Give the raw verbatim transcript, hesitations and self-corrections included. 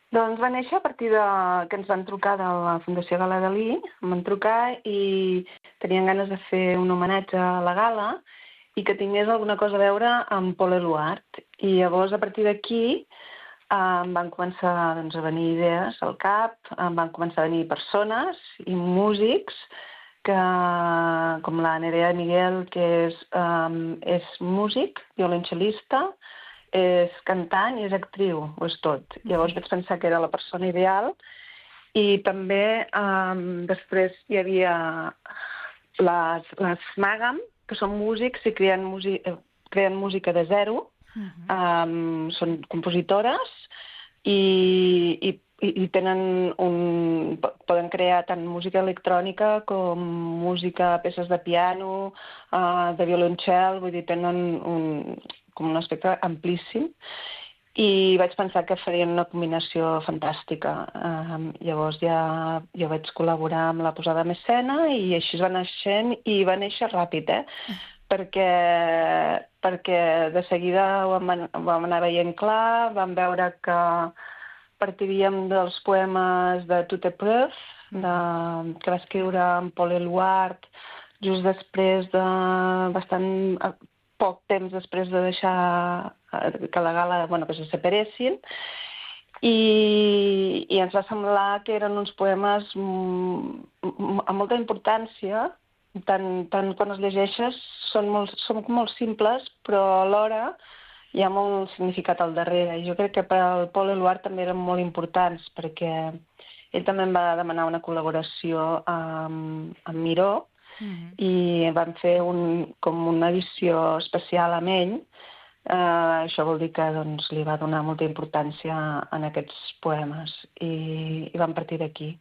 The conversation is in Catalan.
Doncs va néixer a partir de que ens van trucar de la Fundació Gala Dalí, em van trucar i tenien ganes de fer un homenatge a la gala i que tingués alguna cosa a veure amb Paul Eluard. I llavors, a partir d'aquí, eh, em van començar doncs, a venir idees al cap, em van començar a venir persones i músics, que, com la Nerea Miguel, que és, um, és músic, violoncel·lista, és cantant i és actriu, ho és tot. Llavors vaig pensar que era la persona ideal i també um, després hi havia les, les Màgam, que són músics i creen, músic, creen música de zero, uh-huh. um, són compositores i, i, i tenen un, poden crear tant música electrònica com música, peces de piano, uh, de violoncel, vull dir, tenen un, com un aspecte amplíssim, i vaig pensar que farien una combinació fantàstica. Uh, llavors ja jo vaig col·laborar amb la posada en escena i així es va naixent, i va néixer ràpid, eh? perquè, perquè de seguida ho vam, ho vam anar veient clar, vam veure que partiríem dels poemes de Tout est preuve, de, que va escriure en Paul Eluard just després de bastant poc temps després de deixar que la gala, bueno, que se separessin, i, i ens va semblar que eren uns poemes amb molta importància, tant, tant quan els llegeixes són molt, són molt simples, però alhora hi ha molt significat al darrere. I jo crec que per al Paul Eluard també eren molt importants, perquè ell també em va demanar una col·laboració amb, amb Miró, uh-huh. i van fer un, com una edició especial amb ell. Uh, això vol dir que doncs, li va donar molta importància en aquests poemes, i, i van partir d'aquí.